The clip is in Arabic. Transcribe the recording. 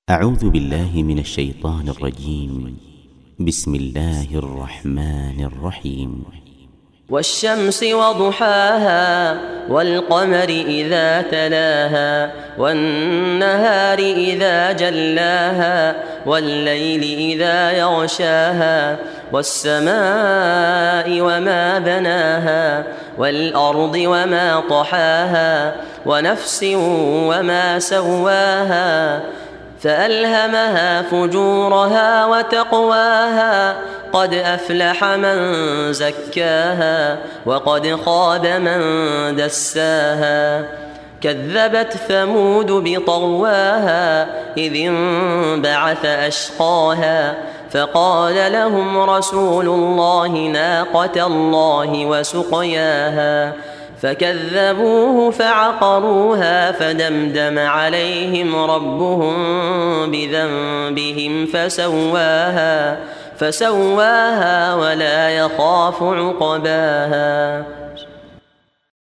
أعوذ بالله من الشيطان الرجيم. بسم الله الرحمن الرحيم. والشمس وضحاها والقمر إذا تلاها والنهار إذا جلاها والليل إذا يغشاها والسماء وما بناها والأرض وما طحاها ونفس وما سواها فألهمها فجورها وتقواها قد أفلح من زكاها وقد خاب من دساها كذبت ثمود بطغواها إذ انبعث أشقاها فقال لهم رسول الله ناقة الله وسقياها فكذبوه فعقروها فدمدم عليهم ربهم بذنبهم فسواها ولا يخاف عقباها.